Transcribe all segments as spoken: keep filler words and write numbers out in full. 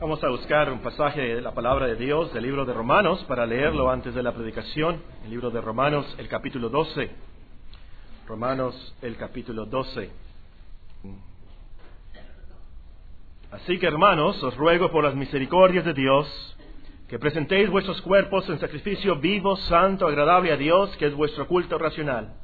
Vamos a buscar un pasaje de la palabra de Dios del libro de Romanos para leerlo antes de la predicación. El libro de Romanos, el capítulo doce. Romanos, el capítulo doce. Así que, hermanos, os ruego por las misericordias de Dios que presentéis vuestros cuerpos en sacrificio vivo, santo, agradable a Dios, que es vuestro culto racional.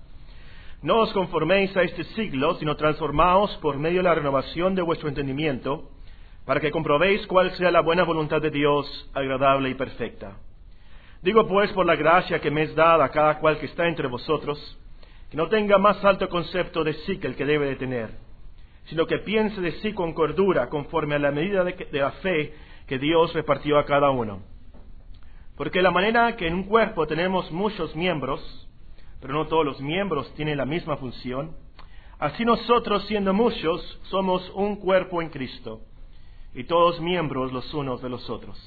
No os conforméis a este siglo, sino transformaos por medio de la renovación de vuestro entendimiento, para que comprobéis cuál sea la buena voluntad de Dios, agradable y perfecta. Digo pues por la gracia que me es dada a cada cual que está entre vosotros, que no tenga más alto concepto de sí que el que debe de tener, sino que piense de sí con cordura, conforme a la medida de, que, de la fe que Dios repartió a cada uno. Porque la manera que en un cuerpo tenemos muchos miembros, pero no todos los miembros tienen la misma función, así nosotros, siendo muchos, somos un cuerpo en Cristo, y todos miembros los unos de los otros.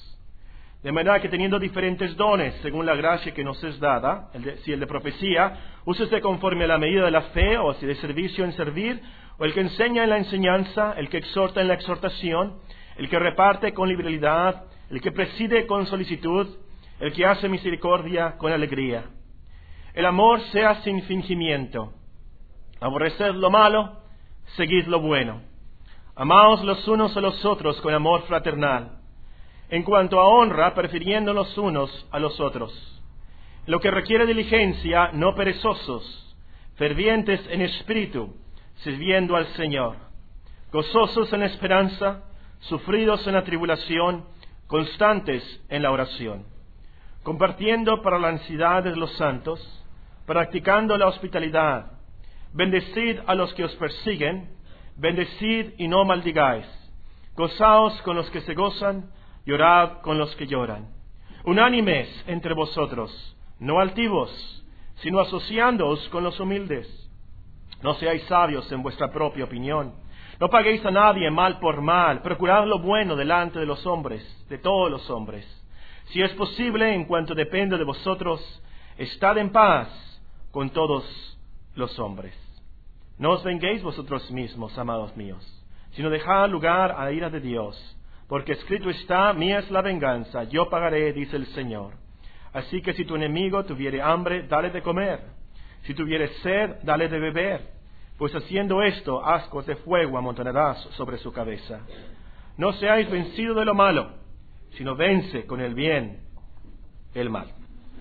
De manera que teniendo diferentes dones, según la gracia que nos es dada, el de, si el de profecía, úsese conforme a la medida de la fe, o si de servicio en servir, o el que enseña en la enseñanza, el que exhorta en la exhortación, el que reparte con liberalidad, el que preside con solicitud, el que hace misericordia con alegría. El amor sea sin fingimiento. Aborreced lo malo, seguid lo bueno. Amaos los unos a los otros con amor fraternal. En cuanto a honra, prefiriendo los unos a los otros. Lo que requiere diligencia, no perezosos, fervientes en espíritu, sirviendo al Señor. Gozosos en esperanza, sufridos en la tribulación, constantes en la oración. Compartiendo para la necesidad de los santos, practicando la hospitalidad. Bendecid a los que os persiguen, bendecid y no maldigáis. Gozaos con los que se gozan, llorad con los que lloran. Unánimes entre vosotros, no altivos, sino asociándoos con los humildes. No seáis sabios en vuestra propia opinión. No paguéis a nadie mal por mal. Procurad lo bueno delante de los hombres, de todos los hombres. Si es posible, en cuanto depende de vosotros, estad en paz con todos los hombres. No os venguéis vosotros mismos, amados míos, sino dejad lugar a la ira de Dios, porque escrito está: mía es la venganza, yo pagaré, dice el Señor. Así que si tu enemigo tuviere hambre, dale de comer; si tuviere sed, dale de beber, pues haciendo esto, ascuas de fuego amontonarás sobre su cabeza. No seáis vencidos de lo malo, sino vence con el bien el mal.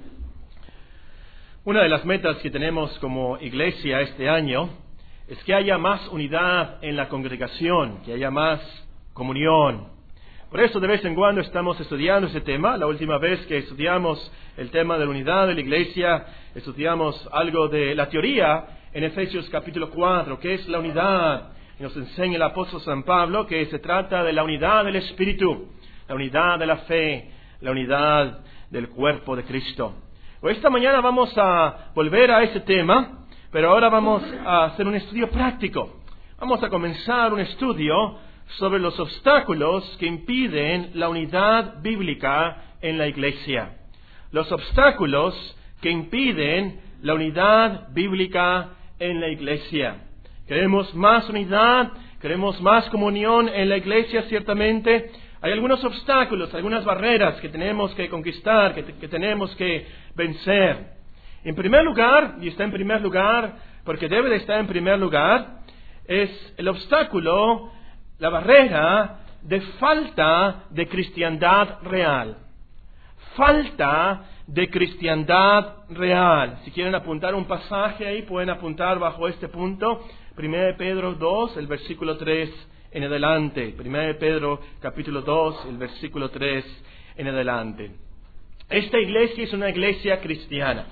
Una de las metas que tenemos como iglesia este año es que haya más unidad en la congregación, que haya más comunión. Por eso de vez en cuando estamos estudiando ese tema. La última vez que estudiamos el tema de la unidad de la iglesia, estudiamos algo de la teoría en Efesios capítulo cuatro, que es la unidad. Y nos enseña el apóstol San Pablo que se trata de la unidad del Espíritu, la unidad de la fe, la unidad del cuerpo de Cristo. Pues esta mañana vamos a volver a ese tema, pero ahora vamos a hacer un estudio práctico. Vamos a comenzar un estudio sobre los obstáculos que impiden la unidad bíblica en la iglesia. Los obstáculos que impiden la unidad bíblica en la iglesia. Queremos más unidad, queremos más comunión en la iglesia, ciertamente. Hay algunos obstáculos, algunas barreras que tenemos que conquistar, que, que tenemos que vencer. En primer lugar, y está en primer lugar porque debe de estar en primer lugar, es el obstáculo, la barrera de falta de cristiandad real. Falta de cristiandad real. Si quieren apuntar un pasaje ahí, pueden apuntar bajo este punto. Primera de Pedro dos, el versículo tres en adelante. Primera de Pedro capítulo dos, el versículo tres en adelante. Esta iglesia es una iglesia cristiana.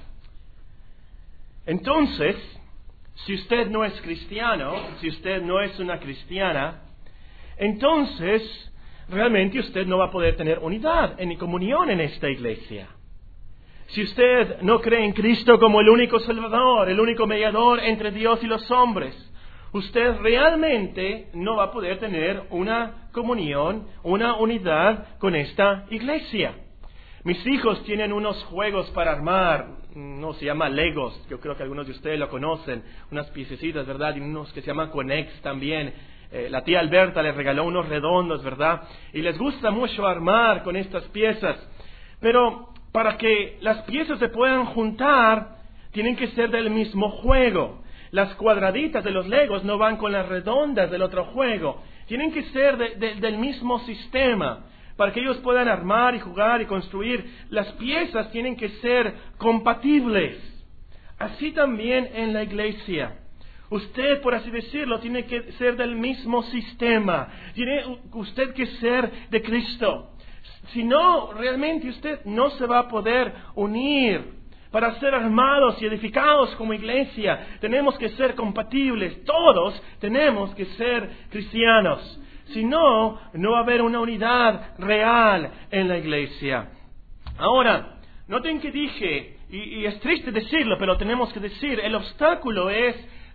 Entonces, si usted no es cristiano, si usted no es una cristiana, entonces realmente usted no va a poder tener unidad ni comunión en esta iglesia. Si usted no cree en Cristo como el único Salvador, el único mediador entre Dios y los hombres, usted realmente no va a poder tener una comunión, una unidad con esta iglesia. Mis hijos tienen unos juegos para armar, no se llama Legos, yo creo que algunos de ustedes lo conocen, unas piececitas, ¿verdad? Y unos que se llaman Conex también. eh, la tía Alberta les regaló unos redondos, ¿verdad? Y les gusta mucho armar con estas piezas. Pero para que las piezas se puedan juntar, tienen que ser del mismo juego. Las cuadraditas de los Legos no van con las redondas del otro juego. Tienen que ser de, de, del mismo sistema. Para que ellos puedan armar y jugar y construir, las piezas tienen que ser compatibles. Así también en la iglesia. Usted, por así decirlo, tiene que ser del mismo sistema. Tiene usted que ser de Cristo. Si no, realmente usted no se va a poder unir. Para ser armados y edificados como iglesia, tenemos que ser compatibles. Todos tenemos que ser cristianos. Si no, no va a haber una unidad real en la iglesia. Ahora, noten que dije, y, y es triste decirlo, pero tenemos que decir, el obstáculo es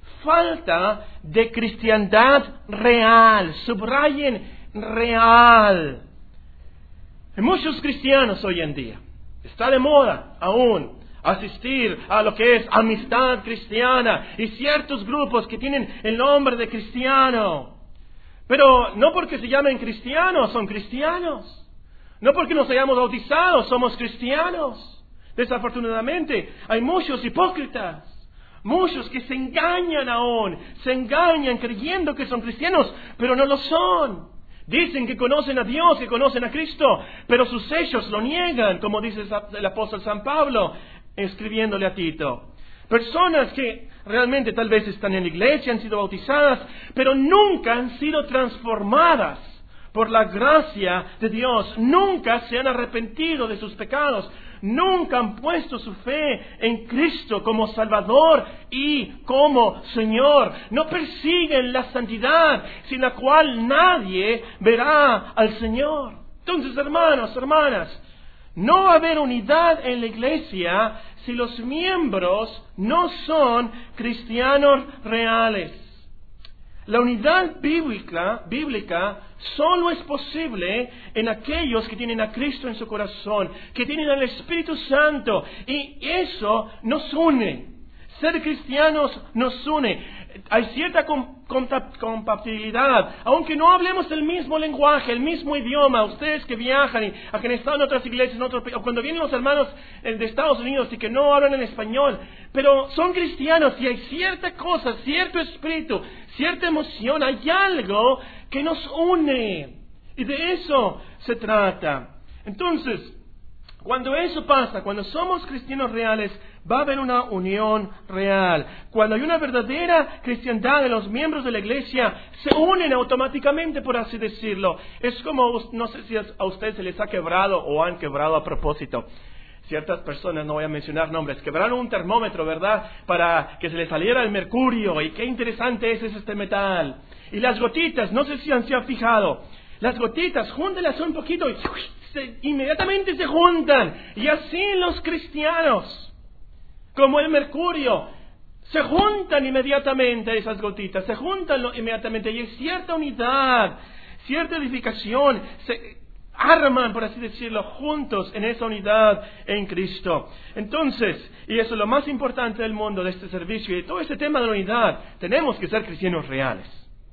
falta de cristiandad real. Subrayen real. Hay muchos cristianos hoy en día. Está de moda aún asistir a lo que es amistad cristiana y ciertos grupos que tienen el nombre de cristiano. Pero no porque se llamen cristianos, son cristianos. No porque nos hayamos bautizado, somos cristianos. Desafortunadamente, hay muchos hipócritas. Muchos que se engañan aún, se engañan creyendo que son cristianos, pero no lo son. Dicen que conocen a Dios, que conocen a Cristo, pero sus hechos lo niegan, como dice el apóstol San Pablo, escribiéndole a Tito. Personas que realmente tal vez están en la iglesia, han sido bautizadas, pero nunca han sido transformadas por la gracia de Dios. Nunca se han arrepentido de sus pecados. Nunca han puesto su fe en Cristo como Salvador y como Señor. No persiguen la santidad sin la cual nadie verá al Señor. Entonces, hermanos, hermanas, no va a haber unidad en la iglesia si los miembros no son cristianos reales. La unidad bíblica, bíblica solo es posible en aquellos que tienen a Cristo en su corazón, que tienen al Espíritu Santo, y eso nos une. Ser cristianos nos une. Hay cierta com- compatibilidad, aunque no hablemos el mismo lenguaje, el mismo idioma. Ustedes que viajan y a que han estado en otras iglesias, en otros, o cuando vienen los hermanos de Estados Unidos y que no hablan en español, pero son cristianos y hay cierta cosa, cierto espíritu, cierta emoción, hay algo que nos une. Y de eso se trata. Entonces, cuando eso pasa, cuando somos cristianos reales, va a haber una unión real. Cuando hay una verdadera cristiandad de los miembros de la iglesia, se unen automáticamente, por así decirlo. Es como, no sé si a ustedes se les ha quebrado o han quebrado a propósito. Ciertas personas, no voy a mencionar nombres, quebraron un termómetro, ¿verdad? Para que se les saliera el mercurio. Y qué interesante es este metal. Y las gotitas, no sé si han, se han fijado. Las gotitas, júntelas un poquito y se, inmediatamente se juntan. Y así los cristianos, como el mercurio, se juntan inmediatamente esas gotitas, se juntan inmediatamente y hay cierta unidad, cierta edificación, se arman, por así decirlo, juntos en esa unidad en Cristo. Entonces, y eso es lo más importante del mundo, de este servicio y de todo este tema de la unidad, tenemos que ser cristianos reales.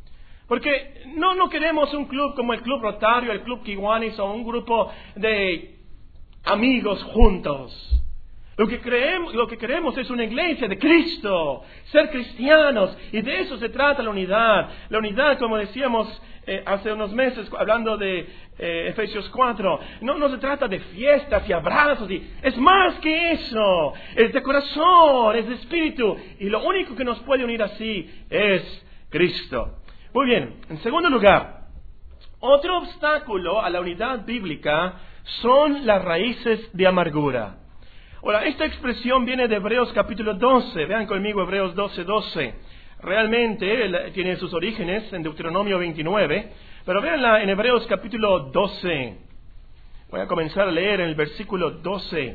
Porque no, no queremos un club como el Club Rotario, el Club Kiwanis o un grupo de amigos juntos. Lo que creemos, lo que queremos es una iglesia de Cristo, ser cristianos, y de eso se trata la unidad. La unidad, como decíamos eh, hace unos meses, hablando de eh, Efesios cuatro, no, no se trata de fiestas y abrazos, y es más que eso, es de corazón, es de espíritu, y lo único que nos puede unir así es Cristo. Muy bien, en segundo lugar, otro obstáculo a la unidad bíblica son las raíces de amargura. Ahora, esta expresión viene de Hebreos capítulo doce. Vean conmigo Hebreos doce, doce. Realmente tiene sus orígenes en Deuteronomio veintinueve, pero veanla en Hebreos capítulo doce. Voy a comenzar a leer en el versículo doce.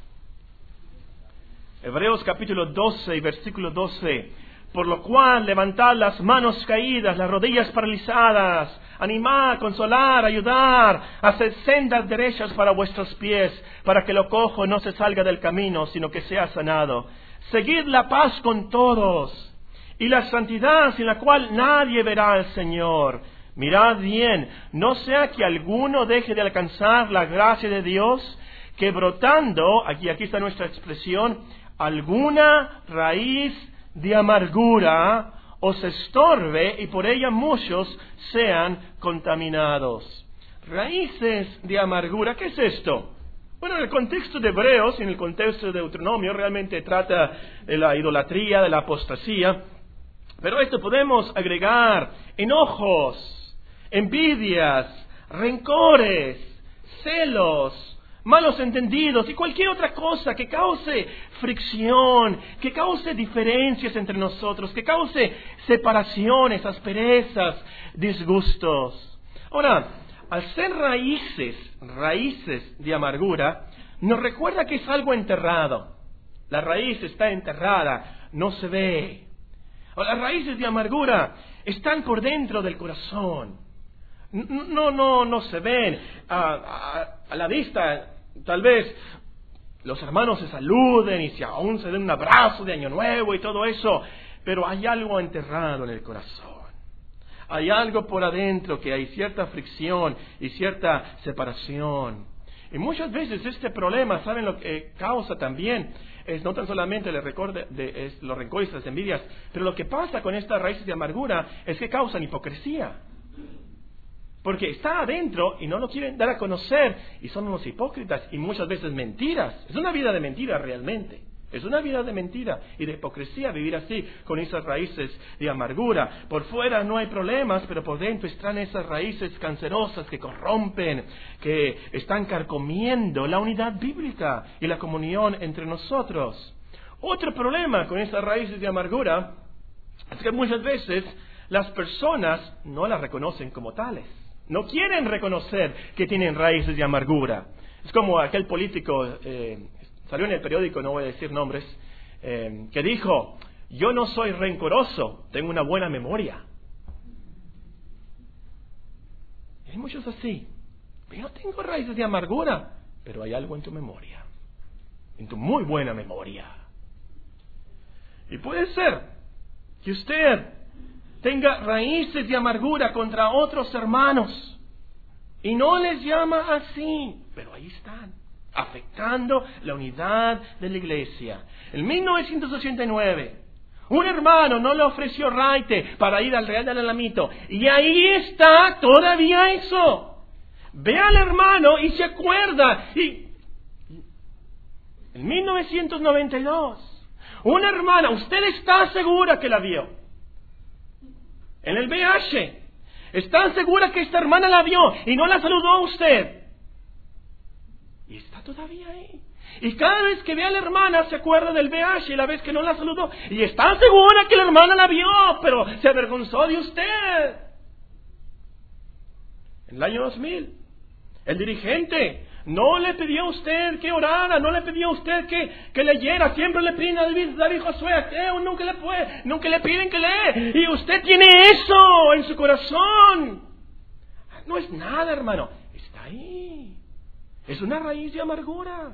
Hebreos capítulo doce y versículo doce. Por lo cual, levantad las manos caídas, las rodillas paralizadas, animad, consolar, ayudar, haced sendas derechas para vuestros pies, para que lo cojo no se salga del camino, sino que sea sanado. Seguid la paz con todos y la santidad sin la cual nadie verá al Señor. Mirad bien, no sea que alguno deje de alcanzar la gracia de Dios, que brotando, aquí, aquí está nuestra expresión, alguna raíz de amargura os estorbe y por ella muchos sean contaminados. Raíces de amargura, ¿qué es esto? Bueno, en el contexto de Hebreos y en el contexto de Deuteronomio realmente trata de la idolatría, de la apostasía, pero a esto podemos agregar enojos, envidias, rencores, celos, malos entendidos y cualquier otra cosa que cause fricción, que cause diferencias entre nosotros, que cause separaciones, asperezas, disgustos. Ahora, al ser raíces, raíces de amargura, nos recuerda que es algo enterrado. La raíz está enterrada, no se ve. Las raíces de amargura están por dentro del corazón. No, no, no se ven a, a, a la vista. Tal vez los hermanos se saluden y si aún se den un abrazo de Año Nuevo y todo eso, pero hay algo enterrado en el corazón. Hay algo por adentro que hay cierta fricción y cierta separación. Y muchas veces este problema, ¿saben lo que causa también? Es no tan solamente el rencor de, de, es los rencores y las envidias, pero lo que pasa con estas raíces de amargura es que causan hipocresía. Porque está adentro y no lo quieren dar a conocer y son unos hipócritas y muchas veces mentiras. Es una vida de mentiras realmente. Es una vida de mentira y de hipocresía vivir así con esas raíces de amargura. Por fuera no hay problemas, pero por dentro están esas raíces cancerosas que corrompen, que están carcomiendo la unidad bíblica y la comunión entre nosotros. Otro problema con esas raíces de amargura es que muchas veces las personas no las reconocen como tales. No quieren reconocer que tienen raíces de amargura. Es como aquel político, eh, salió en el periódico, no voy a decir nombres, eh, que dijo, yo no soy rencoroso, tengo una buena memoria. Y hay muchos así. Yo no tengo raíces de amargura, pero hay algo en tu memoria, en tu muy buena memoria. Y puede ser que usted tenga raíces de amargura contra otros hermanos y no les llama así, pero ahí están, afectando la unidad de la iglesia. En mil novecientos ochenta y nueve, un hermano no le ofreció raite para ir al Real del Alamito, y ahí está todavía eso. Ve al hermano y se acuerda. Y en mil novecientos noventa y dos, una hermana, usted está segura que la vio en el V I H, ¿están segura que esta hermana la vio y no la saludó a usted? Y está todavía ahí. Y cada vez que ve a la hermana se acuerda del V I H y la vez que no la saludó. Y está segura que la hermana la vio, pero se avergonzó de usted. En el año dos mil, el dirigente no le pidió a usted que orara, no le pidió a usted que, que leyera. Siempre le piden a David, David Josué, eh, nunca le puede, nunca le piden que lea. Y usted tiene eso en su corazón. No es nada, hermano, está ahí. Es una raíz de amargura.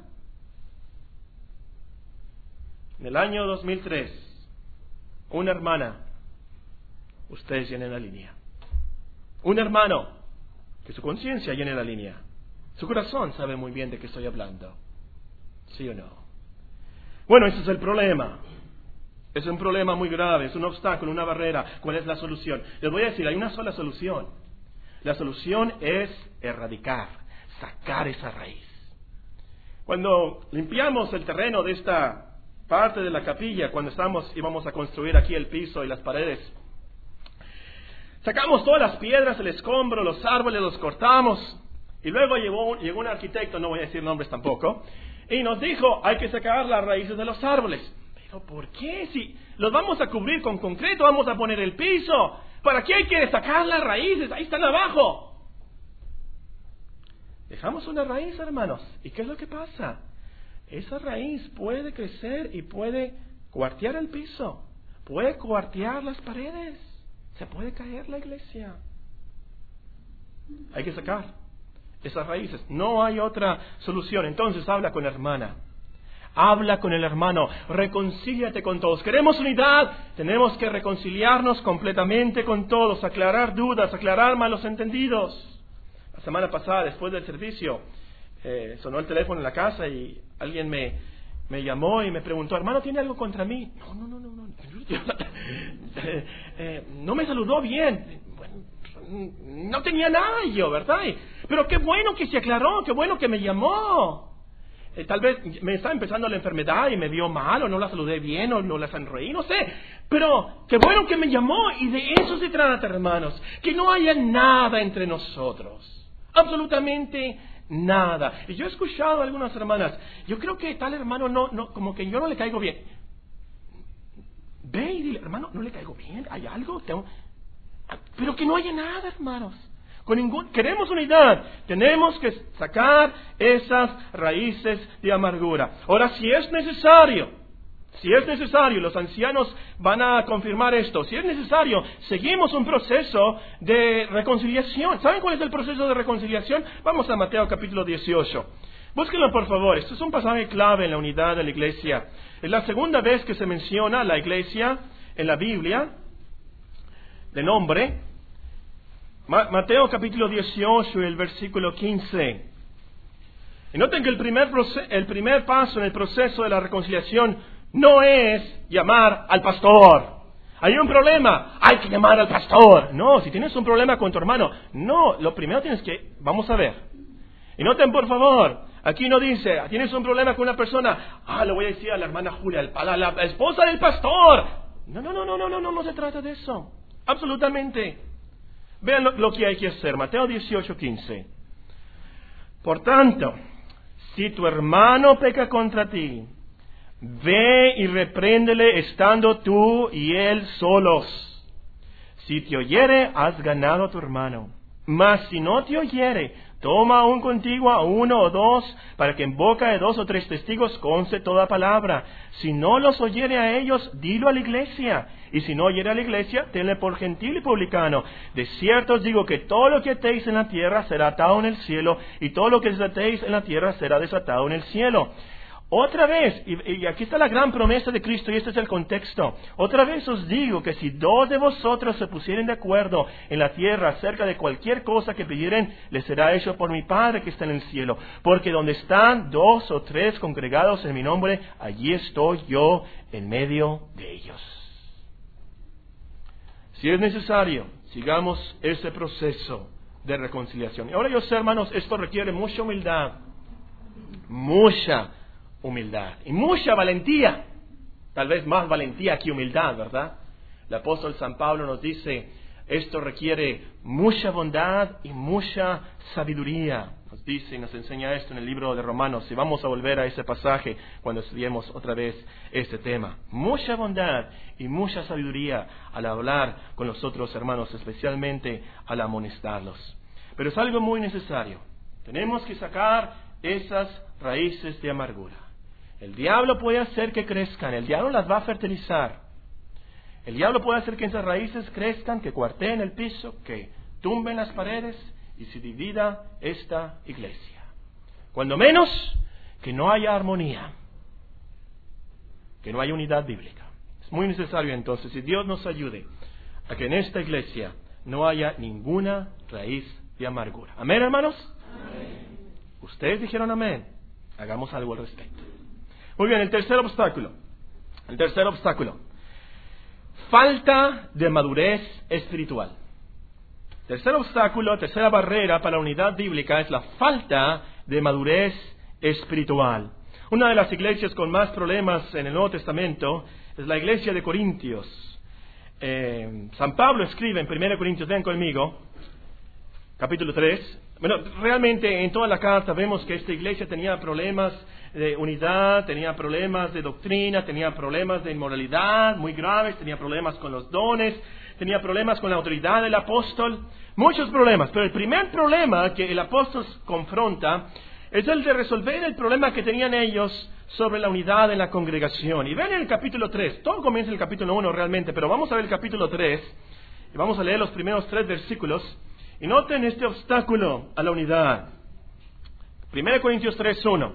En el año dos mil tres, una hermana, ustedes llenen la línea. Un hermano, que su conciencia llene la línea. Su corazón sabe muy bien de qué estoy hablando. ¿Sí o no? Bueno, ese es el problema. Es un problema muy grave, es un obstáculo, una barrera. ¿Cuál es la solución? Les voy a decir, hay una sola solución. La solución es erradicar, sacar esa raíz. Cuando limpiamos el terreno de esta parte de la capilla, cuando estamos íbamos a construir aquí el piso y las paredes, sacamos todas las piedras, el escombro, los árboles, los cortamos. Y luego llegó, llegó un arquitecto, no voy a decir nombres tampoco, y nos dijo, hay que sacar las raíces de los árboles. ¿Pero por qué? Si los vamos a cubrir con concreto, vamos a poner el piso. ¿Para qué hay que sacar las raíces? Ahí están abajo. Dejamos una raíz, hermanos. ¿Y qué es lo que pasa? Esa raíz puede crecer y puede cuartear el piso, puede cuartear las paredes, se puede caer la iglesia. Hay que sacar esas raíces. No hay otra solución. Entonces habla con la hermana. Habla con el hermano, reconcíliate con todos. ¿Queremos unidad? Tenemos que reconciliarnos completamente con todos, aclarar dudas, aclarar malos entendidos. La semana pasada, después del servicio, eh, sonó el teléfono en la casa y alguien me, me llamó y me preguntó, hermano, ¿tiene algo contra mí? No, no, no, no, no. eh, eh, no me saludó bien. Bueno, no tenía nada yo, ¿verdad? Pero qué bueno que se aclaró, qué bueno que me llamó. Eh, tal vez me estaba empezando la enfermedad y me vio mal, o no la saludé bien, o no la sonreí, no sé. Pero qué bueno que me llamó, y de eso se trata, hermanos. Que no haya nada entre nosotros. Absolutamente nada. Y yo he escuchado a algunas hermanas, yo creo que tal hermano no, no, como que yo no le caigo bien. Ve y dile, hermano, no le caigo bien, ¿hay algo? Tengo... Pero que no haya nada, hermanos. Con ningún... Queremos unidad, tenemos que sacar esas raíces de amargura. Ahora, si es necesario, si es necesario, los ancianos van a confirmar esto, si es necesario, seguimos un proceso de reconciliación. ¿Saben cuál es el proceso de reconciliación? Vamos a Mateo capítulo dieciocho. Búsquenlo por favor, esto es un pasaje clave en la unidad de la iglesia. Es la segunda vez que se menciona la iglesia en la Biblia, de nombre. Mateo capítulo dieciocho, el versículo quince. Y noten que el primer, el primer paso en el proceso de la reconciliación no es llamar al pastor. Hay un problema, hay que llamar al pastor. No, si tienes un problema con tu hermano, no, lo primero tienes que, vamos a ver. Y noten por favor, aquí no dice, tienes un problema con una persona, ah, le voy a decir a la hermana Julia, a la, la esposa del pastor. No, no, no, no, no, no, no, no se trata de eso. Absolutamente. Vean lo, lo que hay que hacer. Mateo dieciocho, quince. Por tanto, si tu hermano peca contra ti, ve y repréndele estando tú y él solos. Si te oyere, has ganado a tu hermano. Mas si no te oyere, toma aún contigo a uno o dos, para que en boca de dos o tres testigos conste toda palabra. Si no los oyere a ellos, dilo a la iglesia. Y si no oyere a la iglesia, tenle por gentil y publicano. De cierto os digo que todo lo que atéis en la tierra será atado en el cielo, y todo lo que desatéis en la tierra será desatado en el cielo. Otra vez, y, y aquí está la gran promesa de Cristo, y este es el contexto. Otra vez os digo que si dos de vosotros se pusieren de acuerdo en la tierra acerca de cualquier cosa que pidieren, les será hecho por mi Padre que está en el cielo. Porque donde están dos o tres congregados en mi nombre, allí estoy yo en medio de ellos. Si es necesario, sigamos ese proceso de reconciliación. Y ahora yo sé, hermanos, esto requiere mucha humildad, mucha humildad y mucha valentía. Tal vez más valentía que humildad, ¿verdad? El apóstol San Pablo nos dice, esto requiere mucha bondad y mucha sabiduría. Nos dice y nos enseña esto en el libro de Romanos, y vamos a volver a ese pasaje cuando estudiemos otra vez este tema. Mucha bondad y mucha sabiduría al hablar con los otros hermanos, especialmente al amonestarlos. Pero es algo muy necesario. Tenemos que sacar esas raíces de amargura. El diablo puede hacer que crezcan, el diablo las va a fertilizar. El diablo puede hacer que esas raíces crezcan, que cuarteen el piso, que tumben las paredes y se divida esta iglesia. Cuando menos, que no haya armonía, que no haya unidad bíblica. Es muy necesario entonces, si Dios nos ayude, a que en esta iglesia no haya ninguna raíz de amargura. ¿Amén, hermanos? Amén. Ustedes dijeron amén. Hagamos algo al respecto. Muy bien, el tercer obstáculo. El tercer obstáculo. Falta de madurez espiritual. Tercer obstáculo, tercera barrera para la unidad bíblica es la falta de madurez espiritual. Una de las iglesias con más problemas en el Nuevo Testamento es la iglesia de Corintios. Eh, San Pablo escribe en primera Corintios, ven conmigo, capítulo tres. Bueno, realmente en toda la carta vemos que esta iglesia tenía problemas de unidad, tenía problemas de doctrina, tenía problemas de inmoralidad muy graves, tenía problemas con los dones, tenía problemas con la autoridad del apóstol, muchos problemas. Pero el primer problema que el apóstol confronta es el de resolver el problema que tenían ellos sobre la unidad en la congregación. Y ven en el capítulo tres, todo comienza en el capítulo uno realmente, pero vamos a ver el capítulo tres, y vamos a leer los primeros tres versículos, y noten este obstáculo a la unidad. primera Corintios tres, uno.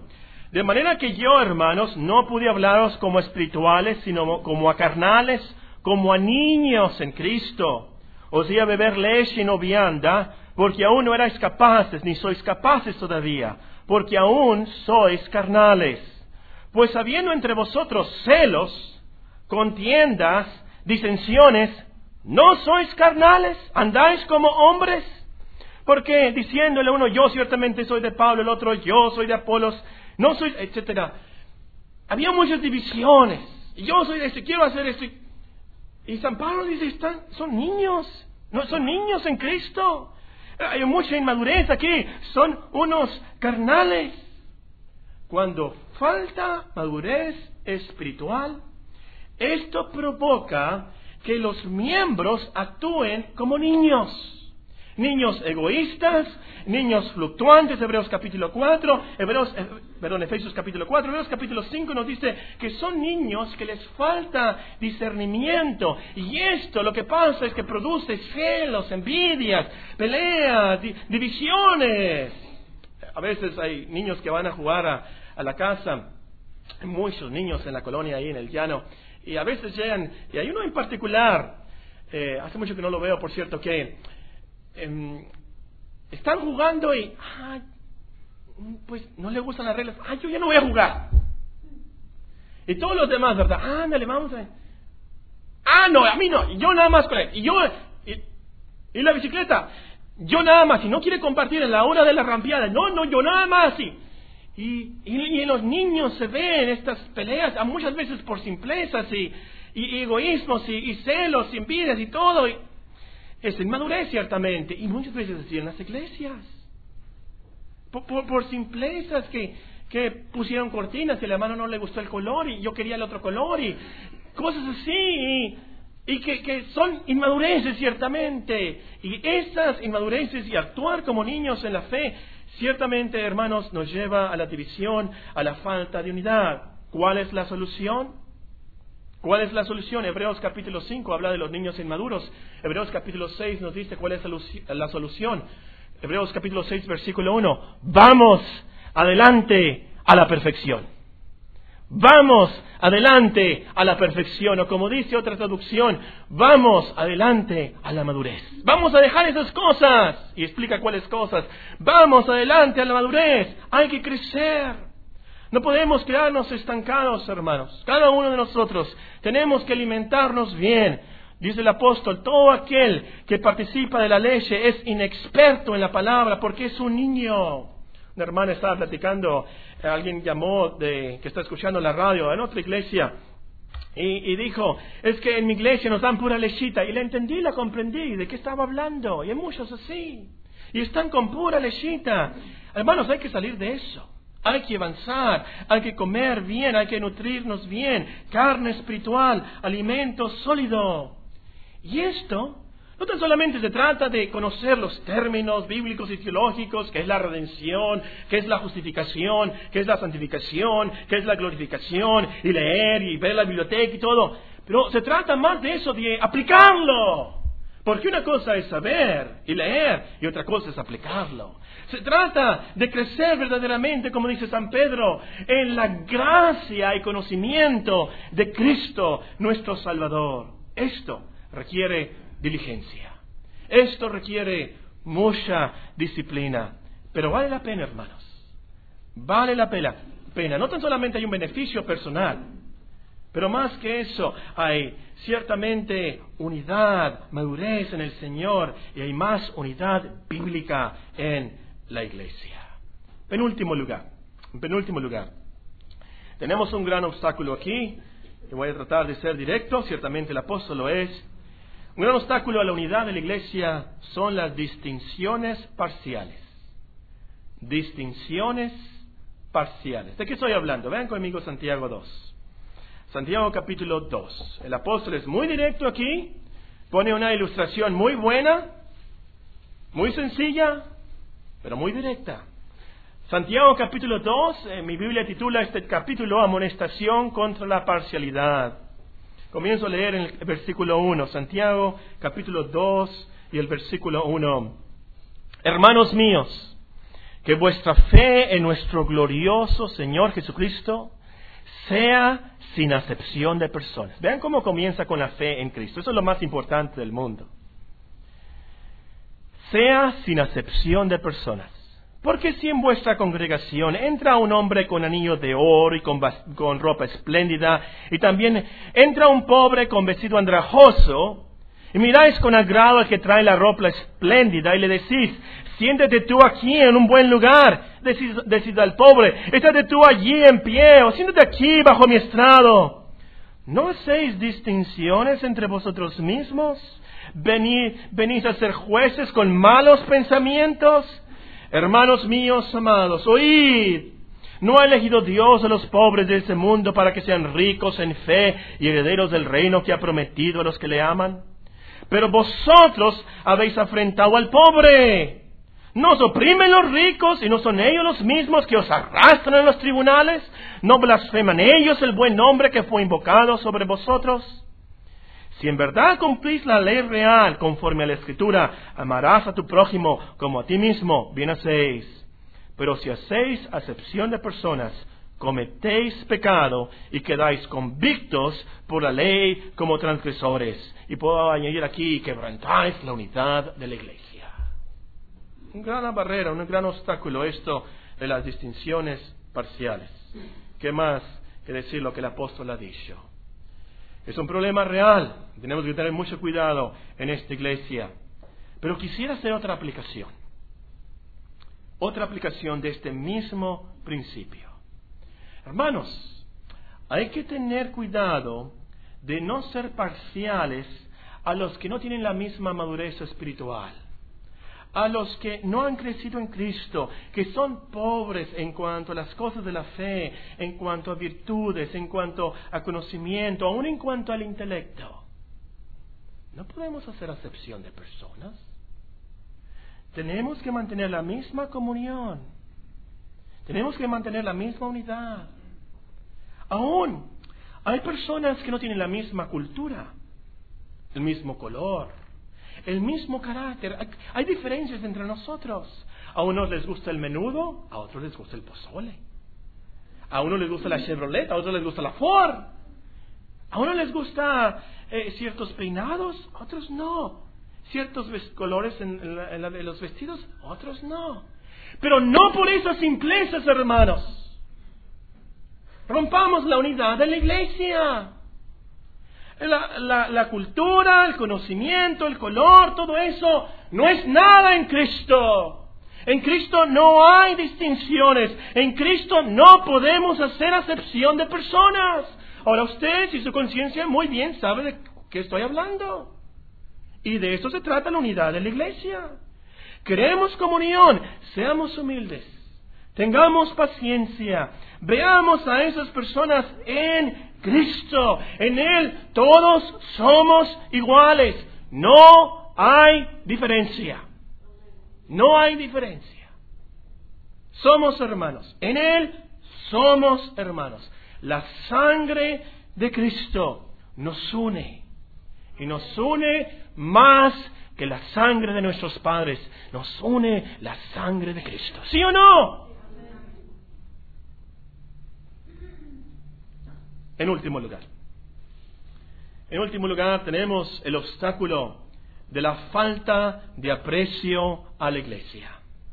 De manera que yo, hermanos, no pude hablaros como espirituales, sino como a carnales, como a niños en Cristo. Os di a beber leche y no vianda, porque aún no erais capaces, ni sois capaces todavía, porque aún sois carnales. Pues habiendo entre vosotros celos, contiendas, disensiones, ¿no sois carnales? ¿Andáis como hombres? Porque diciéndole uno, yo ciertamente soy de Pablo, el otro, yo soy de Apolos, no soy, etcétera. Había muchas divisiones. Yo soy de este, quiero hacer esto. Y San Pablo dice, están, son niños, no son niños en Cristo. Hay mucha inmadurez aquí, son unos carnales. Cuando falta madurez espiritual, esto provoca que los miembros actúen como niños. Niños egoístas, niños fluctuantes, Hebreos capítulo cuatro, Hebreos, eh, perdón, Efesios capítulo cuatro, Hebreos capítulo cinco nos dice que son niños que les falta discernimiento. Y esto lo que pasa es que produce celos, envidias, peleas, di- divisiones. A veces hay niños que van a jugar a, a la casa, hay muchos niños en la colonia ahí en el llano, y a veces llegan, y hay uno en particular, eh, hace mucho que no lo veo, por cierto, que eh, están jugando y, ah, pues no le gustan las reglas, ah, yo ya no voy a jugar. Y todos los demás, ¿verdad? Ándale, vamos a... Ah, no, a mí no, yo nada más con él, y yo, y, y la bicicleta, yo nada más, y no quiere compartir en la hora de la rampeada, no, no, yo nada más, y... Y, y, y en los niños se ven estas peleas, a muchas veces por simplezas y, y, y egoísmos y, y celos y envidias y todo. Y es inmadurez ciertamente, y muchas veces así en las iglesias. Por, por, por simplezas que, que pusieron cortinas y a la hermano no le gustó el color y yo quería el otro color y cosas así. Y, y que, que son inmadureces ciertamente. Y esas inmadureces y actuar como niños en la fe, ciertamente, hermanos, nos lleva a la división, a la falta de unidad. ¿Cuál es la solución? ¿Cuál es la solución? Hebreos capítulo cinco habla de los niños inmaduros. Hebreos capítulo seis nos dice cuál es la solución. Hebreos capítulo seis, versículo uno. Vamos adelante a la perfección. Vamos adelante a la perfección, o como dice otra traducción, vamos adelante a la madurez. Vamos a dejar esas cosas, y explica cuáles cosas. Vamos adelante a la madurez, hay que crecer. No podemos quedarnos estancados, hermanos. Cada uno de nosotros tenemos que alimentarnos bien. Dice el apóstol, todo aquel que participa de la leche es inexperto en la palabra porque es un niño. Una hermana estaba platicando, alguien llamó de que está escuchando la radio en otra iglesia y, y dijo, es que en mi iglesia nos dan pura lechita. Y la entendí, la comprendí, de qué estaba hablando. Y hay muchos así, y están con pura lechita. Hermanos, hay que salir de eso. Hay que avanzar, hay que comer bien, hay que nutrirnos bien. Carne espiritual, alimento sólido. Y esto no tan solamente se trata de conocer los términos bíblicos y teológicos, que es la redención, que es la justificación, que es la santificación, que es la glorificación, y leer y ver la biblioteca y todo. Pero se trata más de eso, de aplicarlo. Porque una cosa es saber y leer, y otra cosa es aplicarlo. Se trata de crecer verdaderamente, como dice San Pedro, en la gracia y conocimiento de Cristo, nuestro Salvador. Esto requiere diligencia. Esto requiere mucha disciplina. Pero vale la pena, hermanos. Vale la pena. pena. No tan solamente hay un beneficio personal, pero más que eso, hay ciertamente unidad, madurez en el Señor, y hay más unidad bíblica en la iglesia. Penúltimo lugar. En penúltimo lugar. Tenemos un gran obstáculo aquí, y voy a tratar de ser directo, ciertamente el apóstol lo es. Un gran obstáculo a la unidad de la iglesia son las distinciones parciales. Distinciones parciales. ¿De qué estoy hablando? Vean conmigo Santiago dos. Santiago capítulo dos. El apóstol es muy directo aquí, pone una ilustración muy buena, muy sencilla, pero muy directa. Santiago capítulo dos, eh, mi Biblia titula este capítulo Amonestación contra la parcialidad. Comienzo a leer en el versículo uno, Santiago capítulo dos y el versículo uno. Hermanos míos, que vuestra fe en nuestro glorioso Señor Jesucristo sea sin acepción de personas. Vean cómo comienza con la fe en Cristo. Eso es lo más importante del mundo. Sea sin acepción de personas. Porque si en vuestra congregación entra un hombre con anillo de oro y con, con ropa espléndida, y también entra un pobre con vestido andrajoso, y miráis con agrado al que trae la ropa espléndida y le decís, siéntate tú aquí en un buen lugar, decís, decís al pobre, estate tú allí en pie, o siéntate aquí bajo mi estrado. ¿No hacéis distinciones entre vosotros mismos? ¿Venid, venís a ser jueces con malos pensamientos? Hermanos míos amados, oíd. ¿No ha elegido Dios a los pobres de este mundo para que sean ricos en fe y herederos del reino que ha prometido a los que le aman? Pero vosotros habéis afrentado al pobre. ¿No os oprimen los ricos y no son ellos los mismos que os arrastran en los tribunales? ¿No blasfeman ellos el buen nombre que fue invocado sobre vosotros? Si en verdad cumplís la ley real conforme a la Escritura, amarás a tu prójimo como a ti mismo, bien hacéis. Pero si hacéis acepción de personas, cometéis pecado y quedáis convictos por la ley como transgresores. Y puedo añadir aquí, quebrantáis la unidad de la iglesia. Una gran barrera, un gran obstáculo esto de las distinciones parciales. ¿Qué más que decir lo que el apóstol ha dicho? Es un problema real. Tenemos que tener mucho cuidado en esta iglesia. Pero quisiera hacer otra aplicación. Otra aplicación de este mismo principio. Hermanos, hay que tener cuidado de no ser parciales a los que no tienen la misma madurez espiritual. A los que no han crecido en Cristo, que son pobres en cuanto a las cosas de la fe, en cuanto a virtudes, en cuanto a conocimiento, aún en cuanto al intelecto. No podemos hacer acepción de personas. Tenemos que mantener la misma comunión. Tenemos que mantener la misma unidad. Aún hay personas que no tienen la misma cultura, el mismo color, el mismo carácter. Hay, hay diferencias entre nosotros. A unos les gusta el menudo, a otros les gusta el pozole. A unos les gusta la Chevrolet, a otros les gusta la Ford. A unos les gusta eh, ciertos peinados, a otros no. Ciertos colores en, en, la, en la de los vestidos, a otros no. Pero no por esas simplezas, hermanos. Rompamos la unidad de la iglesia. La, la, la cultura, el conocimiento, el color, todo eso no es nada en Cristo. En Cristo no hay distinciones. En Cristo no podemos hacer acepción de personas. Ahora usted, si su conciencia muy bien sabe de qué estoy hablando. Y de eso se trata la unidad de la iglesia. Queremos comunión, seamos humildes, tengamos paciencia, veamos a esas personas en Cristo. En Él todos somos iguales. No hay diferencia. No hay diferencia. Somos hermanos. En Él somos hermanos. La sangre de Cristo nos une. Y nos une más que la sangre de nuestros padres. Nos une la sangre de Cristo. ¿Sí o no? En último lugar. En último lugar tenemos el obstáculo de la falta de aprecio a la iglesia.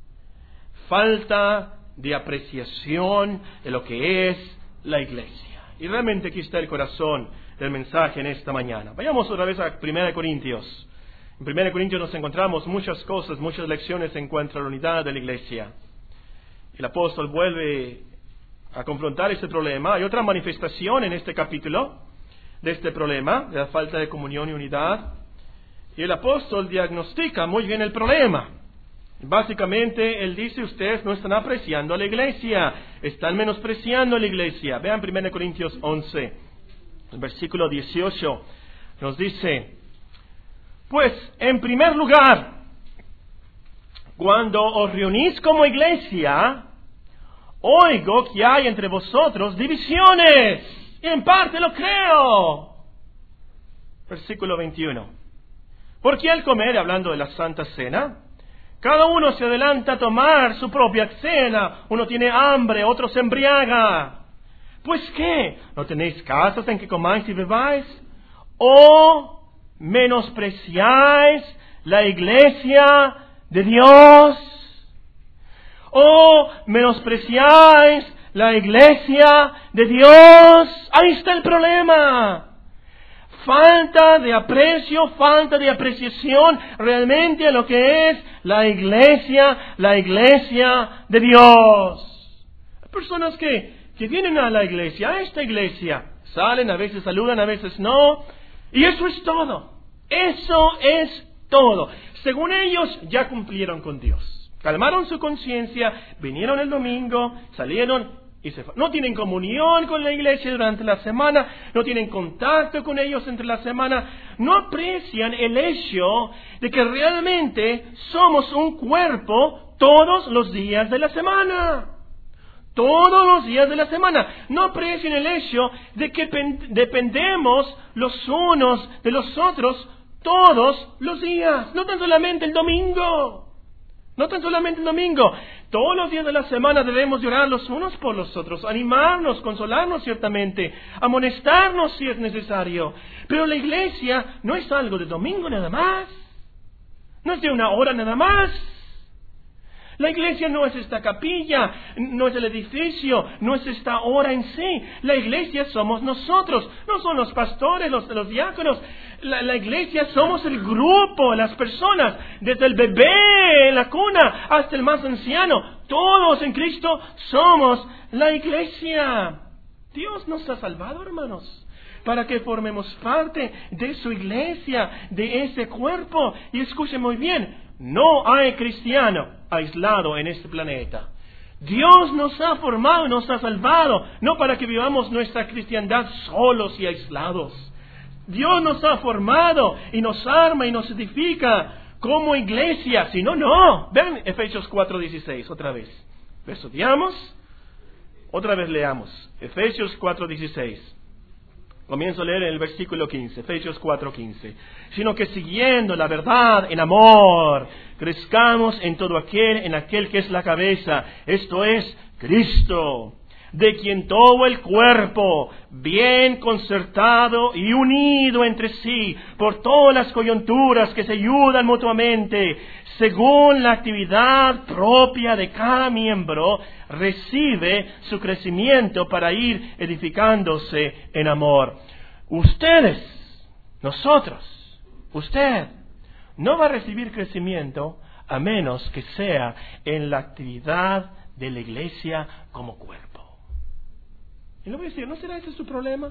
Falta de apreciación de lo que es la iglesia. Y realmente aquí está el corazón del mensaje en esta mañana. Vayamos otra vez a primera de Corintios. En primera de Corintios nos encontramos muchas cosas, muchas lecciones en cuanto a la unidad de la iglesia. El apóstol vuelve a confrontar este problema. Hay otra manifestación en este capítulo de este problema, de la falta de comunión y unidad. Y el apóstol diagnostica muy bien el problema. Básicamente, él dice, ustedes no están apreciando a la iglesia, están menospreciando a la iglesia. Vean primera de Corintios once, el versículo dieciocho, nos dice, pues, en primer lugar, cuando os reunís como iglesia, oigo que hay entre vosotros divisiones, y en parte lo creo. Versículo veintiuno. Porque al comer, hablando de la Santa Cena, Cada uno se adelanta a tomar su propia cena. Uno tiene hambre, otro se embriaga. ¿Pues qué? ¿No tenéis casas en que comáis y bebáis? ¿O menospreciáis la iglesia de Dios? ¿O menospreciáis la iglesia de Dios? Ahí está el problema. Falta de aprecio, falta de apreciación realmente a lo que es la iglesia, la iglesia de Dios. Hay personas que, que vienen a la iglesia, a esta iglesia, salen, a veces saludan, a veces no, y eso es todo. Eso es todo. Según ellos, ya cumplieron con Dios. Calmaron su conciencia, vinieron el domingo, salieron y se fueron. No tienen comunión con la iglesia durante la semana, no tienen contacto con ellos entre la semana, no aprecian el hecho de que realmente somos un cuerpo todos los días de la semana. Todos los días de la semana. No aprecian el hecho de que dependemos los unos de los otros todos los días, no tan solamente el domingo. No tan solamente el domingo. Todos los días de la semana debemos llorar los unos por los otros, animarnos, consolarnos ciertamente, amonestarnos si es necesario. Pero la iglesia no es algo de domingo nada más. No es de una hora nada más. La iglesia no es esta capilla, no es el edificio, no es esta hora en sí. La iglesia somos nosotros, no son los pastores, los, los diáconos. La, la iglesia somos el grupo, las personas, desde el bebé en la cuna hasta el más anciano. Todos en Cristo somos la iglesia. Dios nos ha salvado, hermanos, para que formemos parte de su iglesia, de ese cuerpo. Y escuchen muy bien, no hay cristiano aislado en este planeta. Dios nos ha formado, nos ha salvado, no para que vivamos nuestra cristiandad solos y aislados. Dios nos ha formado y nos arma y nos edifica como iglesia. Si no, no. Vean Efesios cuatro dieciséis otra vez. ¿Lo estudiamos? Otra vez leamos. Efesios cuatro dieciséis. Comienzo a leer en el versículo quince, Efesios cuatro quince. Sino que siguiendo la verdad en amor, crezcamos en todo aquel, en aquel que es la cabeza, esto es Cristo, de quien todo el cuerpo, bien concertado y unido entre sí, por todas las coyunturas que se ayudan mutuamente, según la actividad propia de cada miembro, recibe su crecimiento para ir edificándose en amor. Ustedes, nosotros, usted, no va a recibir crecimiento a menos que sea en la actividad de la iglesia como cuerpo. Y le voy a decir, ¿no será ese su problema?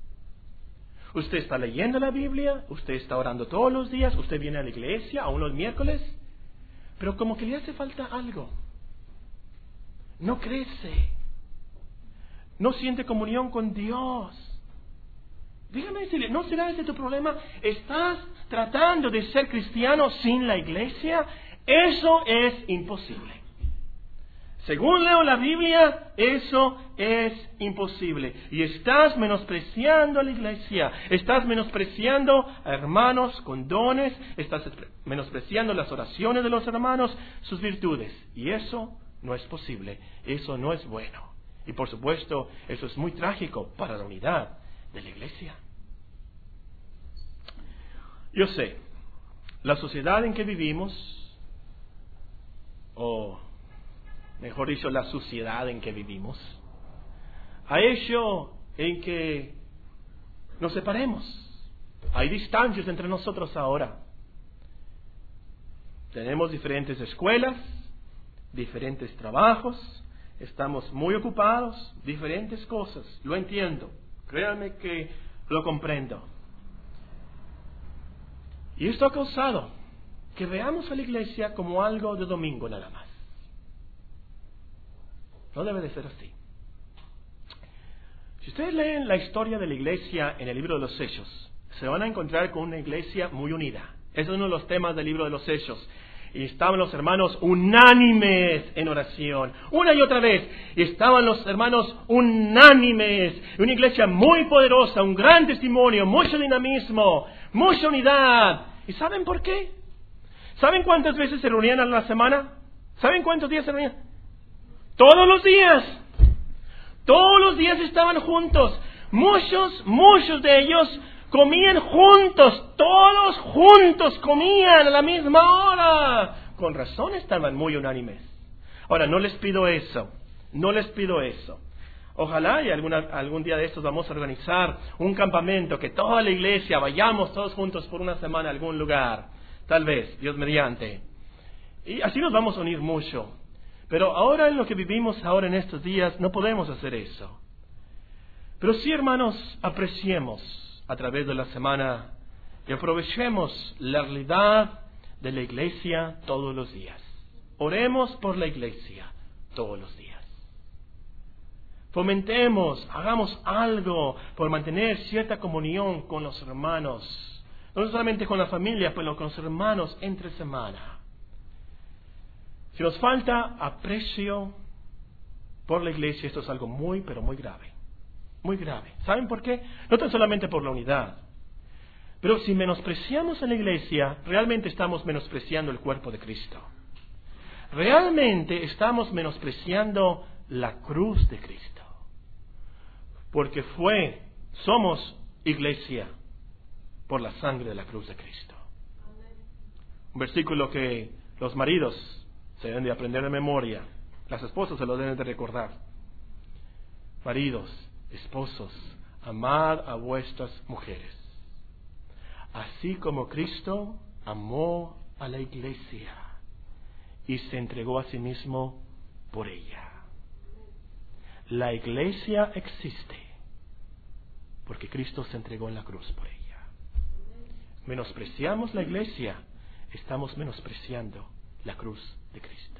Usted está leyendo la Biblia, usted está orando todos los días, usted viene a la iglesia, aún los miércoles, pero como que le hace falta algo. No crece. No siente comunión con Dios. Dígame decirle, ¿no será ese tu problema? ¿Estás tratando de ser cristiano sin la iglesia? Eso es imposible. Según leo la Biblia, eso es imposible. Y estás menospreciando a la iglesia. Estás menospreciando a hermanos con dones. Estás menospreciando las oraciones de los hermanos, sus virtudes. Y eso no es posible. Eso no es bueno. Y por supuesto, eso es muy trágico para la unidad de la iglesia. Yo sé, la sociedad en que vivimos, o mejor dicho, la suciedad en que vivimos, ha hecho en que nos separemos. Hay distancias entre nosotros ahora. Tenemos diferentes escuelas, diferentes trabajos, estamos muy ocupados, diferentes cosas. Lo entiendo, créanme que lo comprendo. Y esto ha causado que veamos a la iglesia como algo de domingo nada más. No debe de ser así. Si ustedes leen la historia de la iglesia en el libro de los Hechos, se van a encontrar con una iglesia muy unida. Ese es uno de los temas del libro de los Hechos. Y estaban los hermanos unánimes en oración, una y otra vez. Y estaban los hermanos unánimes. Una iglesia muy poderosa, un gran testimonio, mucho dinamismo, mucha unidad. ¿Y saben por qué? ¿Saben cuántas veces se reunían a la semana? ¿Saben cuántos días se reunían? Todos los días. Todos los días estaban juntos. Muchos, muchos de ellos comían juntos. Todos juntos comían a la misma hora. Con razón estaban muy unánimes. Ahora, no les pido eso. No les pido eso. Ojalá y alguna, algún día de estos vamos a organizar un campamento, que toda la iglesia vayamos todos juntos por una semana a algún lugar. Tal vez, Dios mediante. Y así nos vamos a unir mucho. Pero ahora en lo que vivimos ahora en estos días no podemos hacer eso. Pero sí, hermanos, apreciemos a través de la semana y aprovechemos la realidad de la iglesia todos los días. Oremos por la iglesia todos los días. Fomentemos, hagamos algo por mantener cierta comunión con los hermanos. No solamente con la familia, pero con los hermanos entre semana. Si nos falta aprecio por la iglesia, esto es algo muy, pero muy grave. Muy grave. ¿Saben por qué? No tan solamente por la unidad. Pero si menospreciamos a la iglesia, realmente estamos menospreciando el cuerpo de Cristo. Realmente estamos menospreciando la cruz de Cristo. Porque fue, somos iglesia por la sangre de la cruz de Cristo. Un versículo que los maridos se deben de aprender de memoria. Las esposas se lo deben de recordar. Maridos, esposos, amad a vuestras mujeres, así como Cristo amó a la iglesia y se entregó a sí mismo por ella. La iglesia existe porque Cristo se entregó en la cruz por ella. Menospreciamos la iglesia, estamos menospreciando la cruz de Cristo.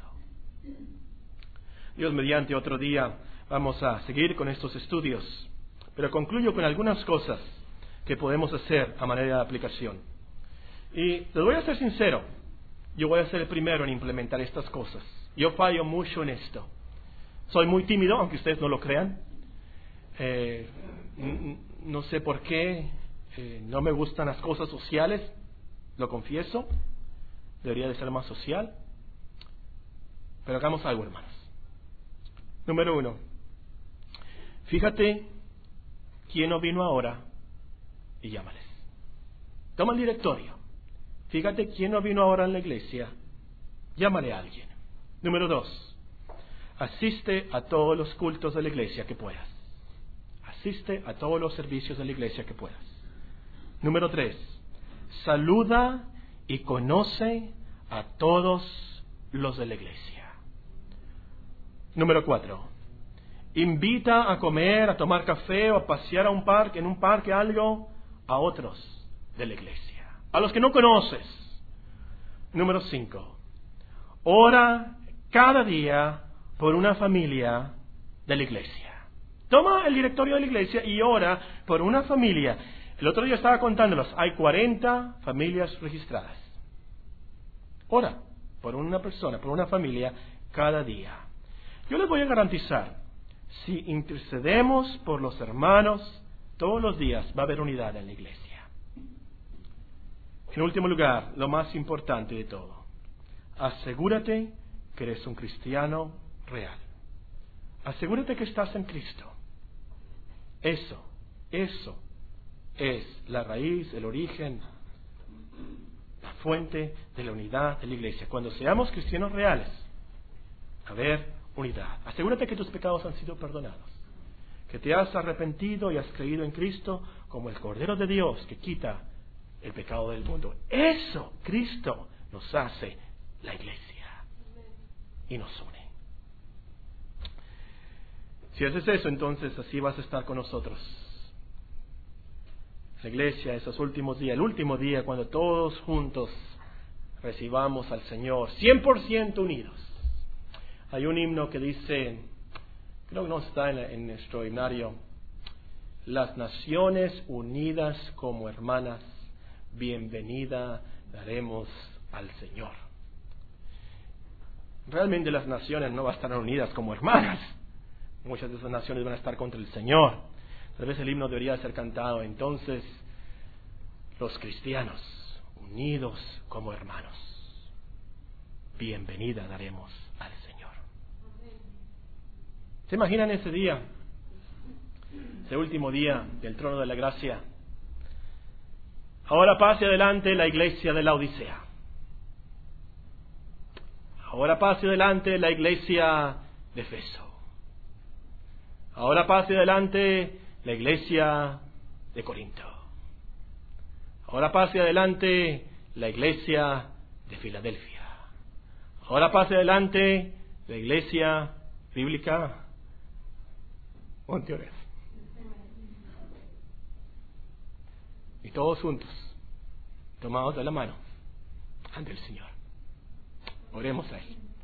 Dios mediante, otro día vamos a seguir con estos estudios, pero concluyo con algunas cosas que podemos hacer a manera de aplicación. Y les voy a ser sincero, yo voy a ser el primero en implementar estas cosas. Yo fallo mucho en esto. Soy muy tímido, aunque ustedes no lo crean. Eh, no sé por qué, eh, no me gustan las cosas sociales, lo confieso. Debería de ser más social. Pero hagamos algo, hermanos. Número uno. Fíjate quién no vino ahora y llámales. Toma el directorio. Fíjate quién no vino ahora en la iglesia. Llámale a alguien. Número dos. Asiste a todos los cultos de la iglesia que puedas. Asiste a todos los servicios de la iglesia que puedas. Número tres. Saluda y conoce a todos los de la iglesia. Número cuatro. Invita a comer, a tomar café o a pasear a un parque, en un parque, algo, a otros de la iglesia. A los que no conoces. Número cinco. Ora cada día por una familia de la iglesia. Toma el directorio de la iglesia y ora por una familia. El otro día estaba contándolos. Hay cuarenta familias registradas. Ora por una persona, por una familia, cada día. Yo les voy a garantizar, si intercedemos por los hermanos, todos los días va a haber unidad en la iglesia. En último lugar, lo más importante de todo, asegúrate que eres un cristiano real. Asegúrate que estás en Cristo. Eso, eso es la raíz, el origen, la fuente de la unidad de la iglesia. Cuando seamos cristianos reales, a ver, unidad. Asegúrate que tus pecados han sido perdonados, que te has arrepentido y has creído en Cristo como el Cordero de Dios que quita el pecado del mundo. Eso, Cristo nos hace la iglesia y nos une. Si haces eso, entonces así vas a estar con nosotros. La iglesia, esos últimos días, el último día cuando todos juntos recibamos al Señor, cien por ciento unidos. Hay un himno que dice, creo que no está en, en nuestro himnario, las naciones unidas como hermanas, bienvenida daremos al Señor. Realmente las naciones no van a estar unidas como hermanas. Muchas de esas naciones van a estar contra el Señor. Tal vez el himno debería ser cantado. Entonces, los cristianos unidos como hermanos. bienvenida daremos al Señor. ¿Se imaginan ese día? Ese último día del trono de la gracia. Ahora pase adelante la iglesia de la Odisea. Ahora pase adelante la iglesia de Efeso. Ahora pase adelante la iglesia de Corinto. Ahora pase adelante la iglesia de Filadelfia. Ahora pase adelante la iglesia bíblica Monte Oreb. Y todos juntos, tomados de la mano ante el Señor. Oremos a Él.